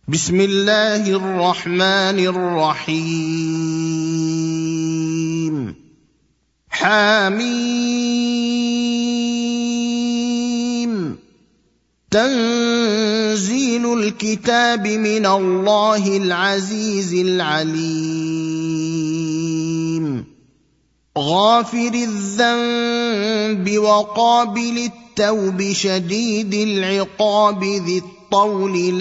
بسم الله الرحمن الرحيم. حميم. تنزيل الكتاب من الله العزيز العليم. غافر الذنب وقابل التوب شديد العقاب ذي الطول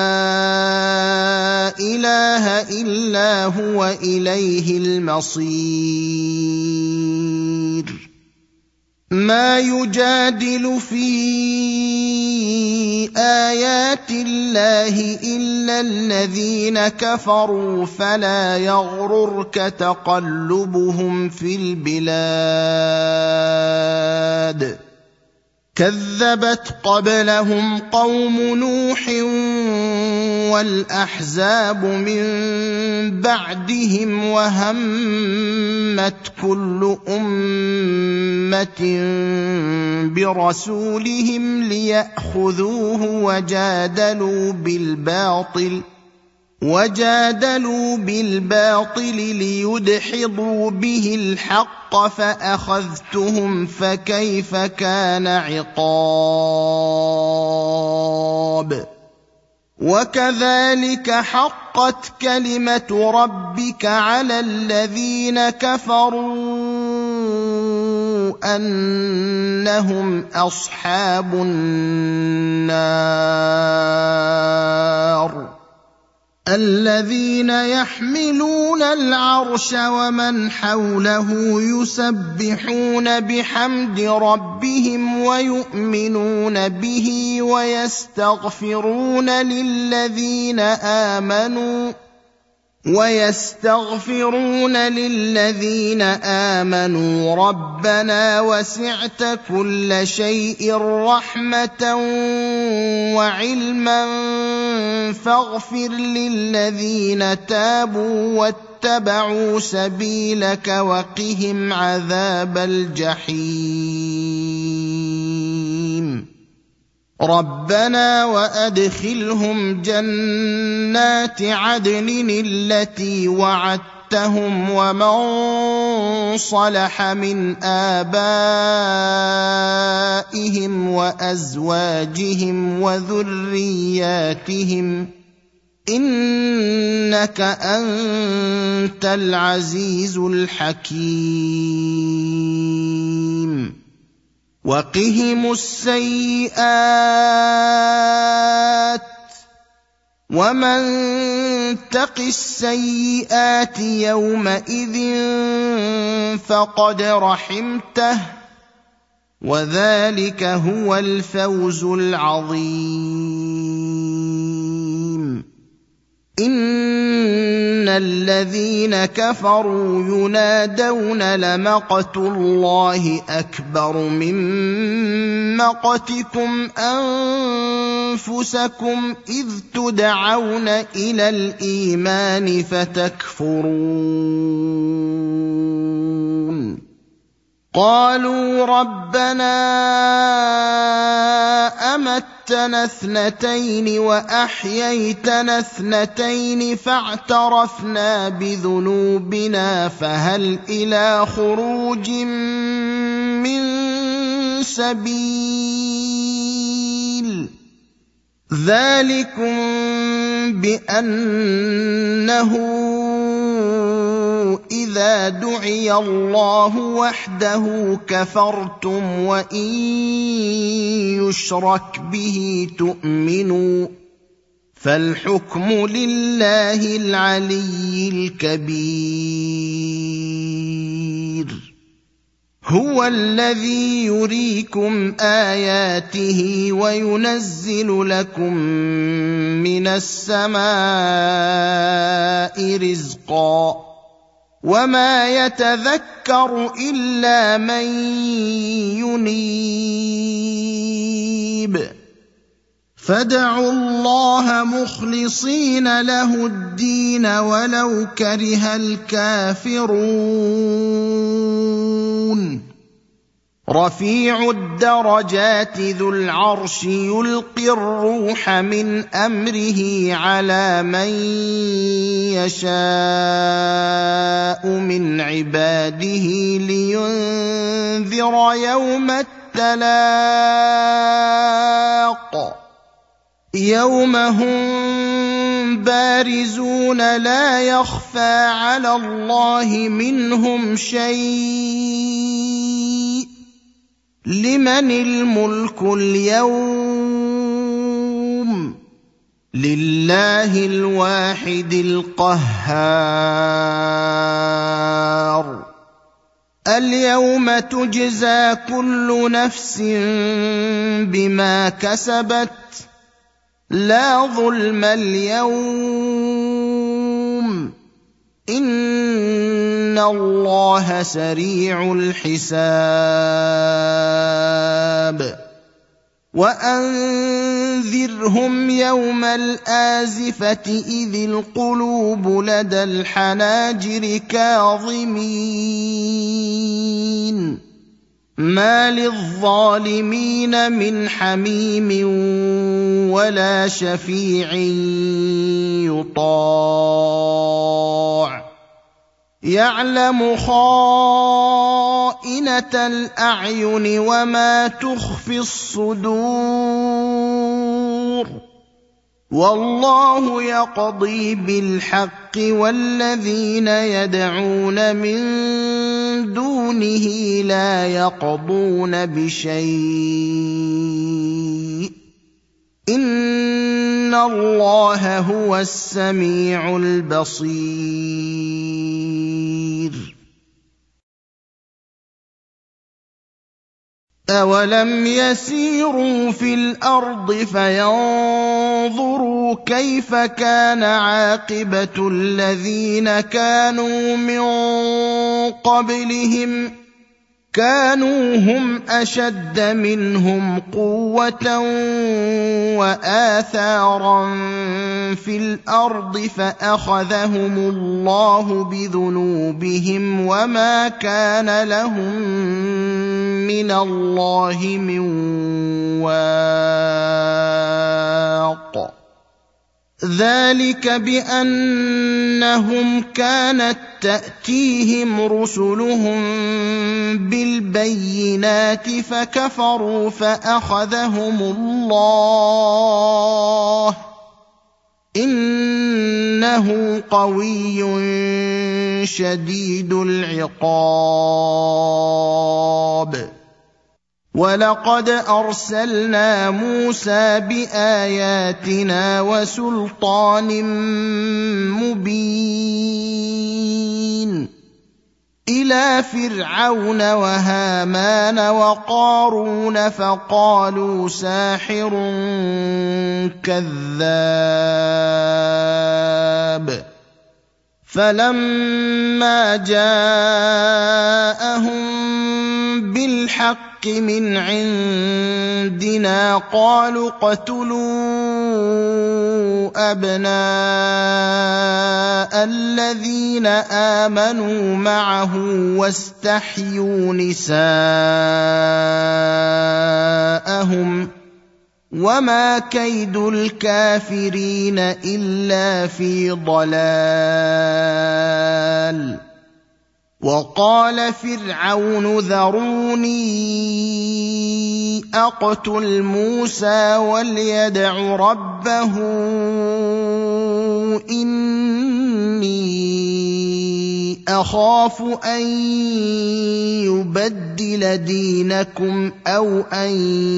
لا إله إلا هو إليه المصير. ما يجادل في آيات الله إلا الذين كفروا فلا يغررك تقلبهم في البلاد. كذبت قبلهم قوم نوح والأحزاب من بعدهم وهمت كل أمة برسولهم ليأخذوه وجادلوا بالباطل ليدحضوا به الحق فأخذتهم فكيف كان عقاب. وكذلك حقت كلمة ربك على الذين كفروا أنهم أصحاب النار. الذين يحملون العرش ومن حوله يسبحون بحمد ربهم ويؤمنون به ويستغفرون للذين آمنوا ربنا وسعت كل شيء رحمة وعلما فاغفر للذين تابوا واتبعوا سبيلك وقهم عذاب الجحيم. ربنا وأدخلهم جنات عدن التي وعدتهم ومن صلح من آبائهم وأزواجهم وذرياتهم إنك أنت العزيز الحكيم. وقهم السيئات ومن تق السيئات يومئذ فقد رحمته وذلك هو الفوز العظيم. إن الذين كفروا ينادون لمقت الله أكبر من مقتكم أنفسكم إذ تدعون إلى الإيمان فتكفرون. قالوا ربنا أمتنا اثنتين وأحييتنا اثنتين فاعترفنا بذنوبنا فهل إلى خروج من سبيل. ذلكم بأنه إذا دعي الله وحده كفرتم وإن يشرك به تؤمنوا فالحكم لله العلي الكبير. هو الذي يريكم آياته وينزل لكم من السماء رزقا وما يتذكر إلا من ينيب. فادعوا الله مخلصين له الدين ولو كره الكافرون. رفيع الدرجات ذو العرش يلقي الروح من امره على من يشاء من عباده لينذر يوم التلاق يوم هم بارزون لا يخفى على الله منهم شيء لمن الملك اليوم لله الواحد القهار اليوم تجزى كل نفس بما كسبت لا ظلم اليوم إن الله سريع الحساب وأنذرهم يوم الآزفة إذ القلوب لدى الحناجر كاظمين ما للظالمين من حميم ولا شفيع يطاع يعلم خائنة الأعين وما تخفي الصدور والله يقضي بالحق والذين يدعون من دونه لا يقضون بشيء إن الله هو السميع البصير أولم يسيروا في الأرض فينظروا كيف كان عاقبة الذين كانوا من قبلهم كانوا هم أشد منهم قوة وآثارا في الأرض فأخذهم الله بذنوبهم وما كان لهم من الله من واق ذلك بأنهم كانت تأتيهم رسلهم بالبينات فكفروا فأخذهم الله إنه قوي شديد العقاب ولقد أرسلنا موسى بآياتنا وسلطان مبين إلى فرعون وهامان وقارون فقالوا ساحر كذاب فلما جاءهم بالحق من عندنا قالوا اقتلوا أبناء الذين آمنوا معه واستحيوا نساءهم وما كيد الكافرين إلا في ضلال وقال فرعون ذروني أقتل موسى وليدع ربه إني أخاف أن يبدل دينكم أو أن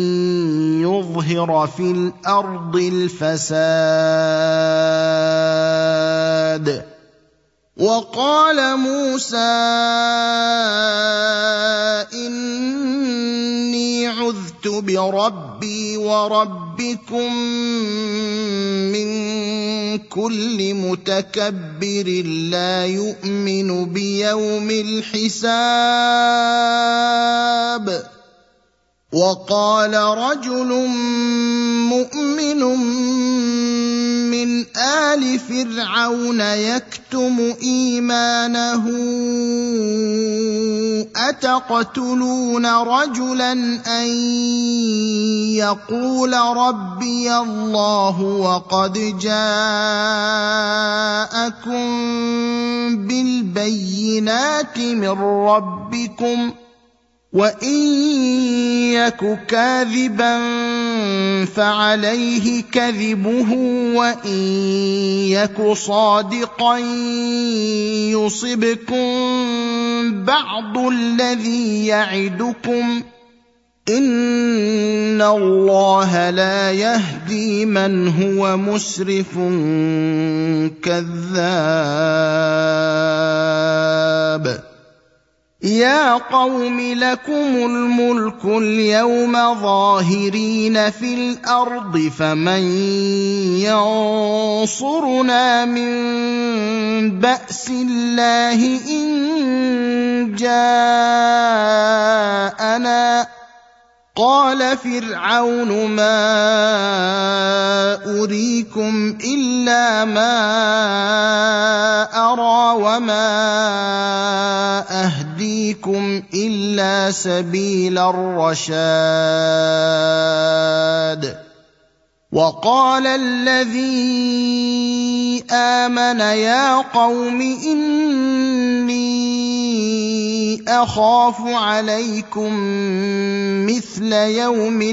يظهر في الأرض الفساد وقال موسى إني عذت بربي وربكم من كل متكبر لا يؤمن بيوم الحساب وقال رجل مؤمن من آل فرعون يكتم إيمانه اتقتلون رجلا ان يقول ربي الله وقد جاءكم بالبينات من ربكم وان يك كاذبا فعليه كذبه وان يك صادقا يصبكم بعض الذي يعدكم ان الله لا يهدي من هو مسرف كذاب يا قوم لكم الملك اليوم ظاهرين في الارض فمن ينصرنا من باس الله ان جاءنا قال فرعون ما اريكم الا ما ارى وما اهديكم الا سبيل الرشاد وقال الذي امن يا قوم اني اخاف عليكم مثل يوم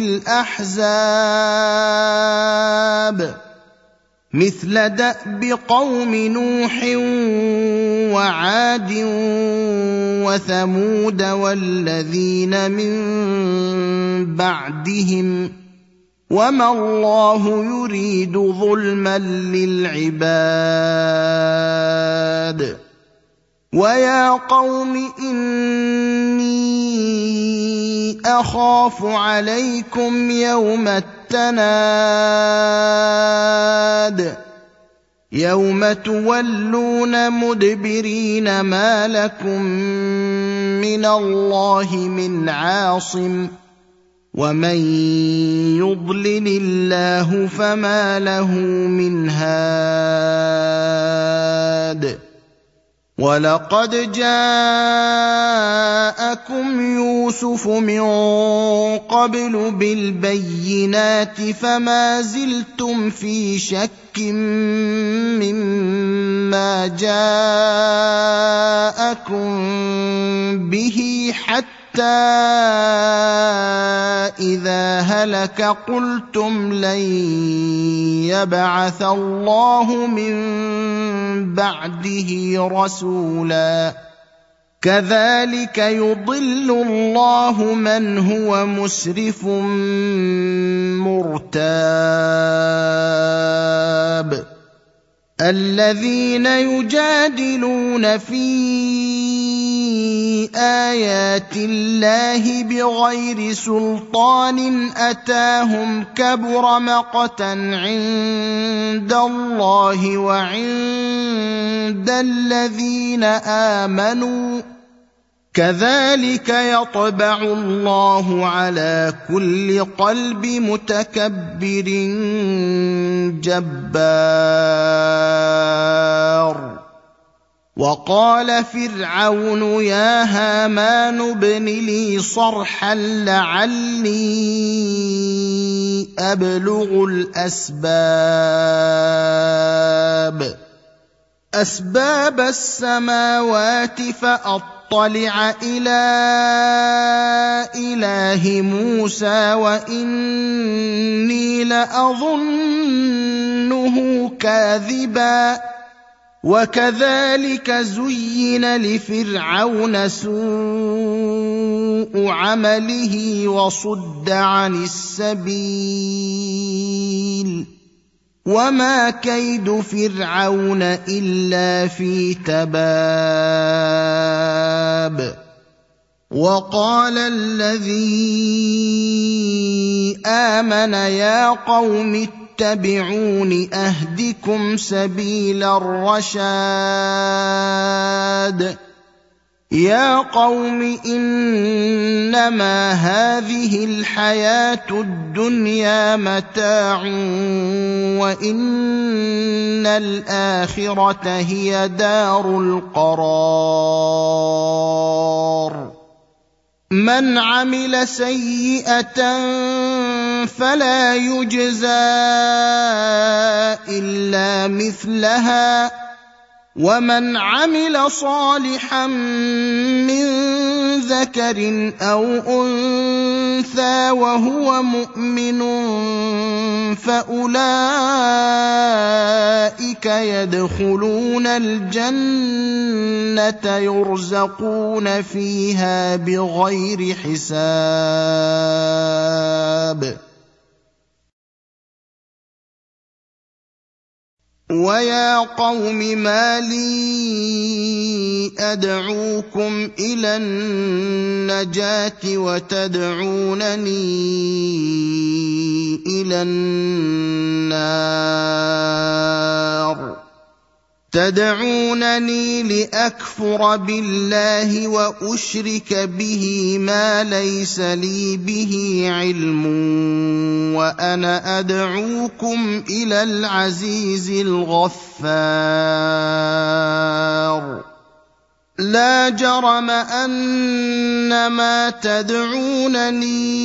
الاحزاب مثل دأب قوم نوح وعاد وثمود والذين من بعدهم وما الله يريد ظلما للعباد ويا قوم إني أخاف عليكم يوم التناد يوم تولون مدبرين ما لكم من الله من عاصم ومن يضلل الله فما له من هاد ولقد جاءكم يوسف من قبل بالبينات فما زلتم في شك مما جاءكم به حتى إذا هلك قلتم لن يبعث الله من بعده رسولا كذلك يضل الله من هو مسرف مرتاب الذين يجادلون في آيات الله بغير سلطان أتاهم كبر مقتا عند الله وعند الذين آمنوا كذلك يطبع الله على كل قلب متكبر جبار وقال فرعون يا هامان ابن لي صرحا لعلي أبلغ أسباب السماوات فأطلع إلى إله موسى وإني لأظنه كاذبا وكذلك زين لفرعون سوء عمله وصد عن السبيل وما كيد فرعون إلا في تباب وقال الذي آمن يا قوم اتبعون أهدكم سبيل الرشاد يا قوم إنما هذه الحياة الدنيا متاع وإن الآخرة هي دار القرار من عمل سيئة فلا يجزى إلا مثلها ومن عمل صالحا من ذكر أو أنثى وهو مؤمن فأولئك يدخلون الجنة يرزقون فيها بغير حساب ويا قوم ما لي أدعوكم إلى النجاة وتدعونني إلى النار تدعونني لأكفر بالله وأشرك به ما ليس لي به علم وأنا أدعوكم إلى العزيز الغفار لا جرم أن ما تدعونني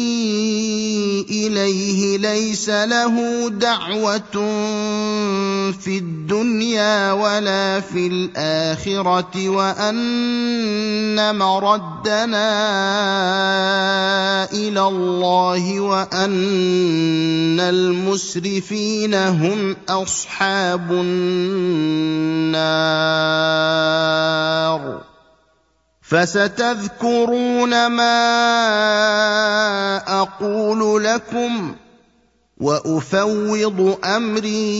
إليه ليس له دعوة في الدنيا ولا في الآخرة وأن مردنا إلى الله وأن المسرفين هم أصحاب النار فستذكرون ما أقول لكم وأفوض أمري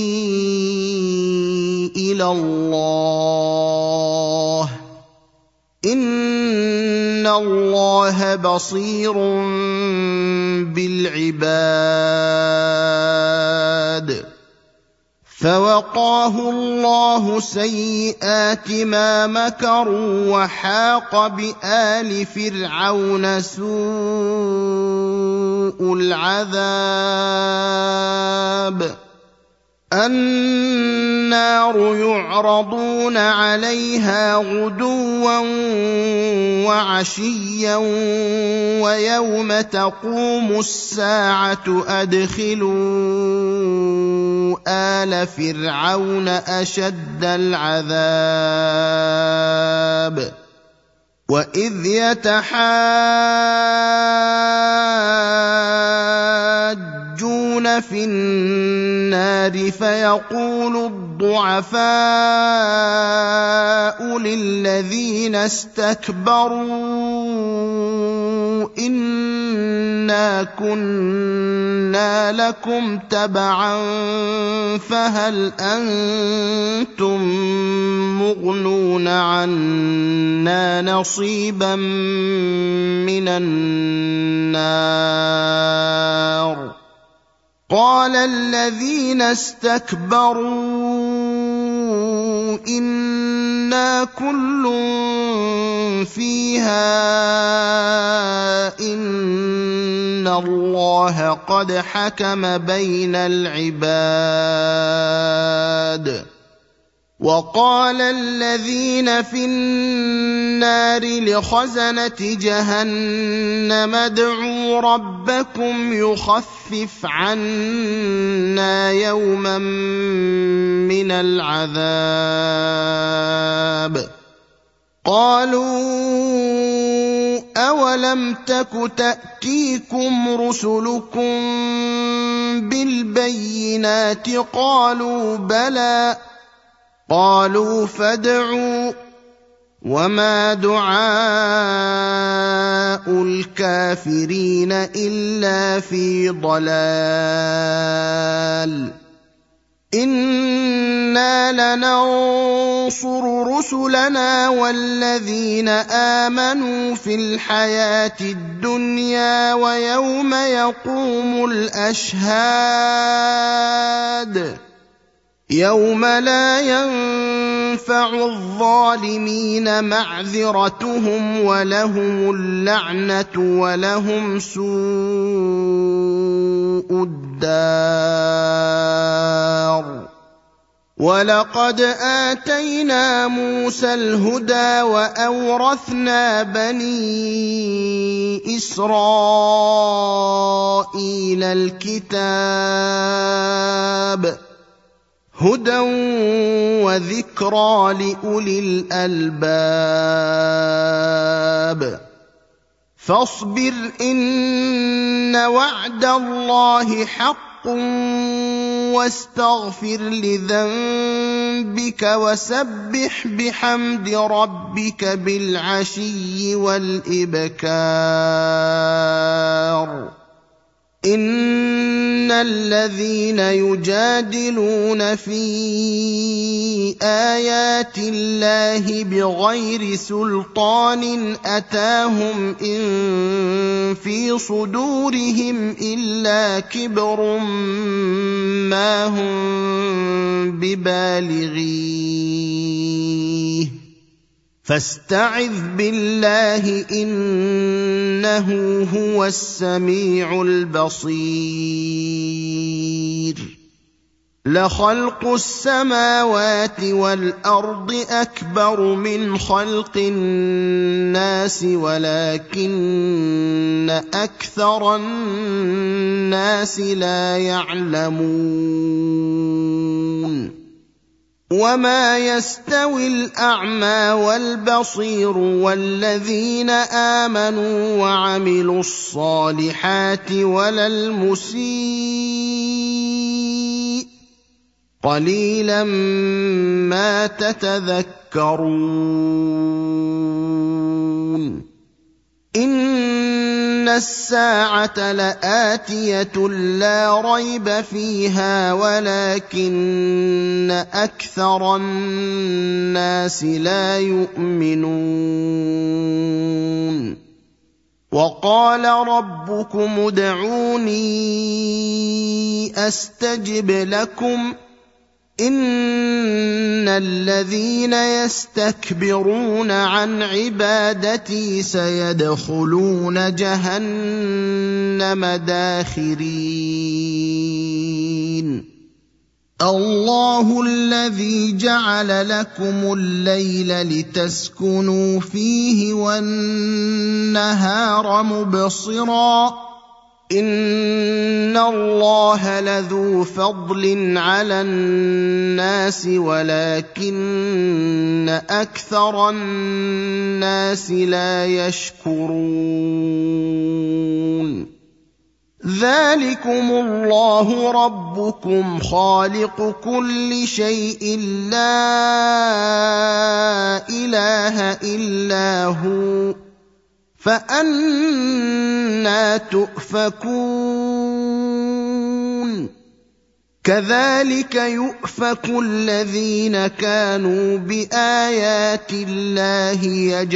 إلى الله إن الله بصير بالعباد فوقاه الله سيئات ما مكروا وحاق بآل فرعون سوء العذاب النار يعرضون عليها غدوا وعشيا ويوم تقوم الساعة أدخلوا آل فرعون أشد العذاب وإذ يتحاجون في النار فيقول الضعفاء للذين استكبروا إنا كنا لكم تبعا فهل أنتم مغنون عنا نصيبا من النار قال الذين استكبروا إنا كل فيها إن الله قد حكم بين العباد وقال الذين في النار لخزنة جهنم ادعوا ربكم يخفف عنا يوما من العذاب قالوا أولم تك تأتيكم رسلكم بالبينات قالوا بلى قالوا فادعوا وما دعاء الكافرين إلا في ضلال إنا لننصر رسلنا والذين آمنوا في الحياة الدنيا ويوم يقوم الأشهاد يوم لا ينفع الظالمين معذرتهم ولهم اللعنة ولهم سوء الدار وَلَقَدْ آتَيْنَا مُوسَى الْهُدَىٰ وَأَوْرَثْنَا بَنِي إِسْرَائِيلَ الْكِتَابَ هُدًى وَذِكْرَىٰ لِأُولِي الْأَلْبَابِ فَاصْبِرْ إِنَّ وَعْدَ اللَّهِ حَقٌّ وَاسْتَغْفِرْ لِذَنبِكَ وَسَبِّحْ بِحَمْدِ رَبِّكَ بِالْعَشِيِّ وَالْإِبْكَارِ إِنَّ الَّذِينَ يُجَادِلُونَ فِي آيَاتِ اللَّهِ بِغَيْرِ سُلْطَانٍ أَتَاهُمْ إِن فِي صُدُورِهِمْ إِلَّا كِبْرٌ مَّا هُم بِبَالِغِيهِ فَاسْتَعِذْ بِاللَّهِ إِنَّهُ هُوَ السَّمِيعُ الْبَصِيرُ لَخَلْقُ السَّمَاوَاتِ وَالْأَرْضِ أَكْبَرُ مِنْ خَلْقِ النَّاسِ وَلَٰكِنَّ أَكْثَرَ النَّاسِ لَا يَعْلَمُونَ وَمَا يَسْتَوِي الْأَعْمَىٰ وَالْبَصِيرُ وَالَّذِينَ آمَنُوا وَعَمِلُوا الصَّالِحَاتِ وَلَا الْمُسِيءُ قَلِيلًا مَّا تَتَذَكَّرُونَ إِنَّ السَّاعَةَ لَآتِيَةٌ لَّا رَيْبَ فِيهَا وَلَٰكِنَّ أَكْثَرَ النَّاسِ لَا يُؤْمِنُونَ وَقَالَ رَبُّكُمُ ادْعُونِي أَسْتَجِبْ لَكُمْ إِنَّ الَّذِينَ يَسْتَكْبِرُونَ عَنْ عِبَادَتِي سَيَدْخُلُونَ جَهَنَّمَ دَاخِرِينَ اللَّهُ الَّذِي جَعَلَ لَكُمُ اللَّيْلَ لِتَسْكُنُوا فِيهِ وَالنَّهَارَ مُبْصِرًا إِنَّ اللَّهَ لَذُو فَضْلٍ عَلَى النَّاسِ وَلَٰكِنَّ أَكْثَرَ النَّاسِ لَا يَشْكُرُونَ ذَٰلِكُمُ اللَّهُ رَبُّكُمْ خَالِقُ كُلِّ شَيْءٍ لَّا إِلَٰهَ إِلَّا هُوَ فَأَنَّىٰ تُؤْفَكُونَ كَذَٰلِكَ يُؤْفَكُ الَّذِينَ كَانُوا بِآيَاتِ اللَّهِ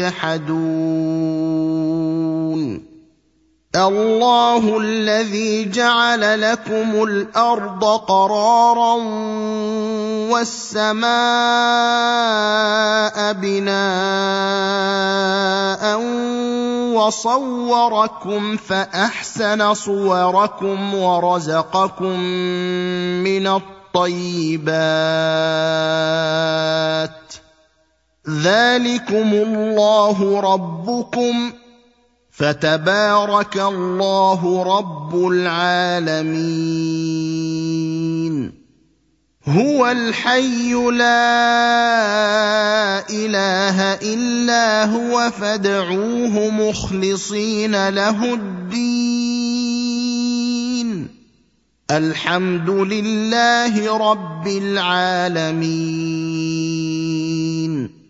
يَجْحَدُونَ اللَّهُ الَّذِي جَعَلَ لَكُمُ الْأَرْضَ قَرَارًا وَالسَّمَاءَ بِنَاءً وَصَوَّرَكُمْ فَأَحْسَنَ صُوَرَكُمْ وَرَزَقَكُم مِّنَ الطَّيِّبَاتِ ذَٰلِكُمُ اللَّهُ رَبُّكُمْ فَتَبَارَكَ اللَّهُ رَبُّ الْعَالَمِينَ هُوَ الْحَيُّ لَا إِلَٰهَ إِلَّا هُوَ فَادْعُوهُ مُخْلِصِينَ لَهُ الدِّينَ الْحَمْدُ لِلَّهِ رَبِّ الْعَالَمِينَ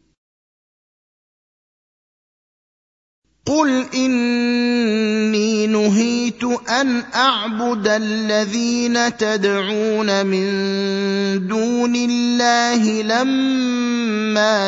قُلْ إِنِّي نُهِيتُ أَنْ أَعْبُدَ الَّذِينَ تَدْعُونَ مِن دُونِ اللَّهِ لَمَّا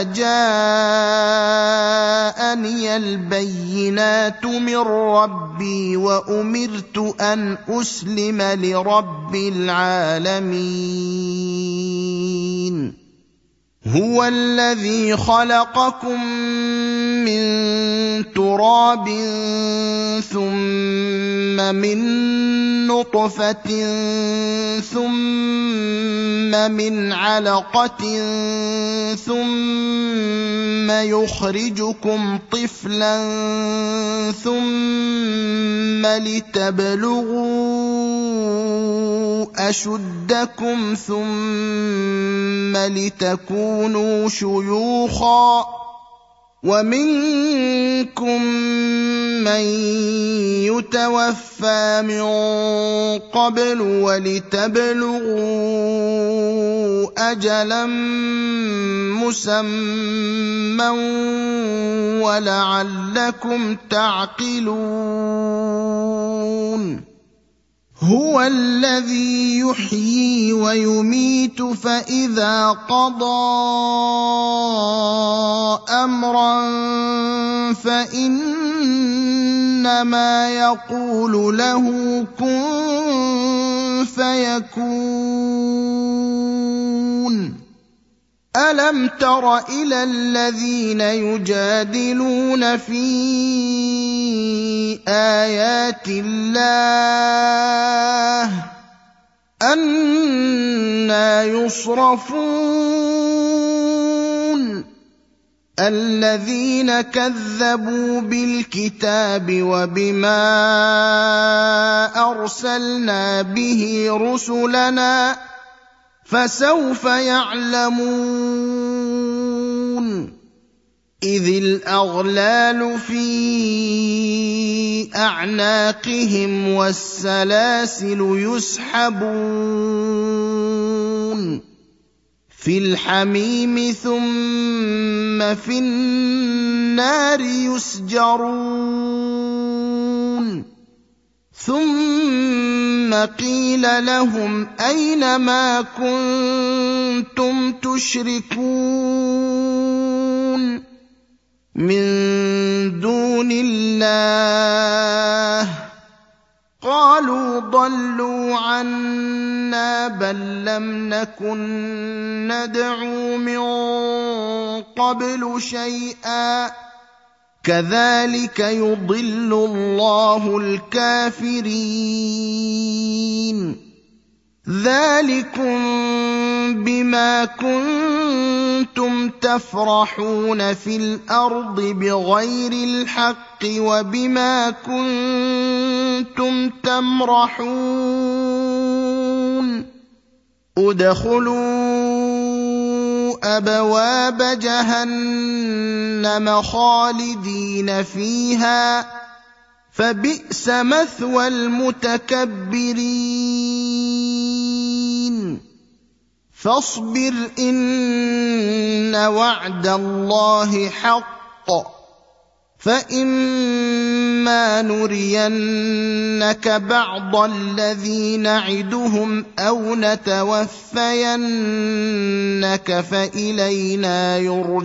جَاءَنِيَ الْبَيِّنَاتُ مِن رَّبِّي وَأُمِرْتُ أَنْ أُسْلِمَ لِرَبِّ الْعَالَمِينَ هو الذي خلقكم من تراب ثم من نطفة ثم من علقة ثم يخرجكم طفلا ثم لتبلغوا أشدكم ثم لتكونوا شيوخا ومنكم من يتوفى من قبل ولتبلغوا أجلا مسمى ولعلكم تعقلون هو الذي يحيي ويميت فإذا قضى أمرا فإنما يقول له كن فيكون ألم تر إلى الذين يجادلون في آيات الله أنى يصرفون الذين كذبوا بالكتاب وبما أرسلنا به رسلنا فسوف يعلمون إذ الأغلال في أعناقهم والسلاسل يسحبون في الحميم ثم في النار يسجرون ثم قيل لهم أين ما كنتم تشركون من دون الله قالوا ضلوا عنا بل لم نكن ندعو من قبل شيئا كذلك يضل الله الكافرين ذلكم بما كنتم تفرحون في الأرض بغير الحق وبما كنتم تمرحون ادخلوا أبواب جهنم خالدين فيها فبئس مثوى المتكبرين فاصبر إن وعد الله حق فإما نرينك بعض الذي نعدهم أو نتوفينك فإلينا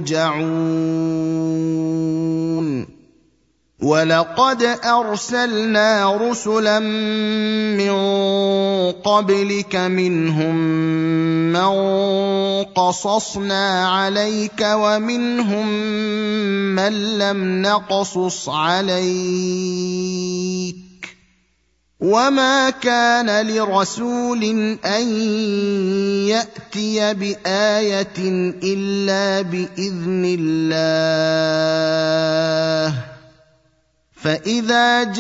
يرجعون ولقد أرسلنا رسلا من قبلك منهم من قصصنا عليك ومنهم من لم نقصص عليك وما كان لرسول أن يأتي بآية إلا بإذن الله فإذا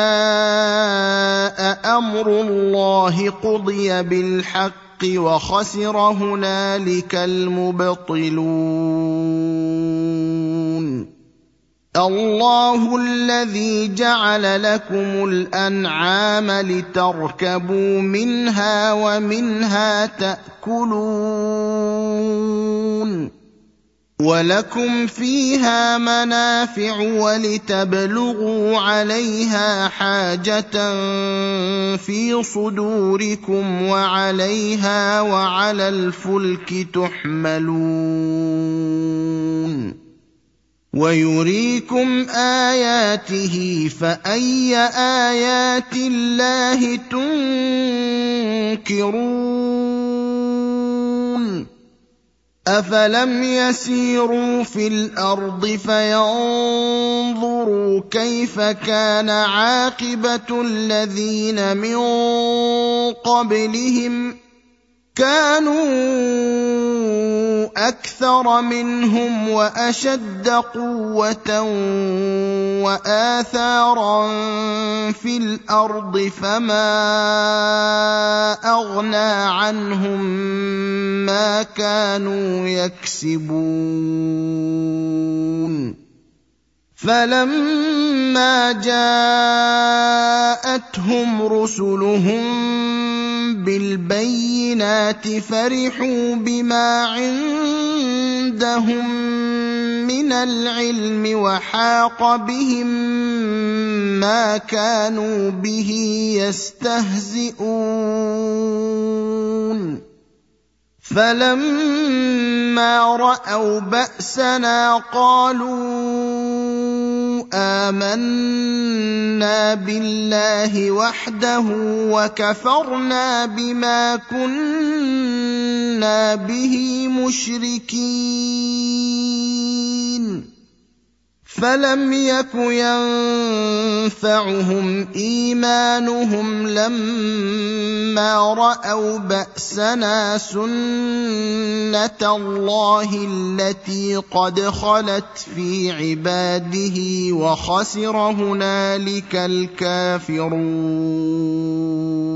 جاء أمر الله قضي بالحق وخسر هنالك المبطلون الله الذي جعل لكم الأنعام لتركبوا منها ومنها تأكلون ولكم فيها منافع ولتبلغوا عليها حاجة في صدوركم وعليها وعلى الفلك تحملون ويريكم آياته فأي آيات الله تنكرون أفلم يسيروا في الأرض فينظروا كيف كان عاقبة الذين من قبلهم كانوا أكثر منهم وأشد قوة وآثارا في الأرض فما أغنى عنهم ما كانوا يكسبون فلما جاءتهم رسلهم بالبينات فرحوا بما عندهم من العلم وحاق بهم ما كانوا به يستهزئون فلما رأوا بأسنا قالوا آمنا بالله وحده وكفرنا بما كنا به مشركين فلم يك ينفعهم إيمانهم لما رأوا بأسنا سنة الله التي قد خلت في عباده وخسر هنالك الكافرون.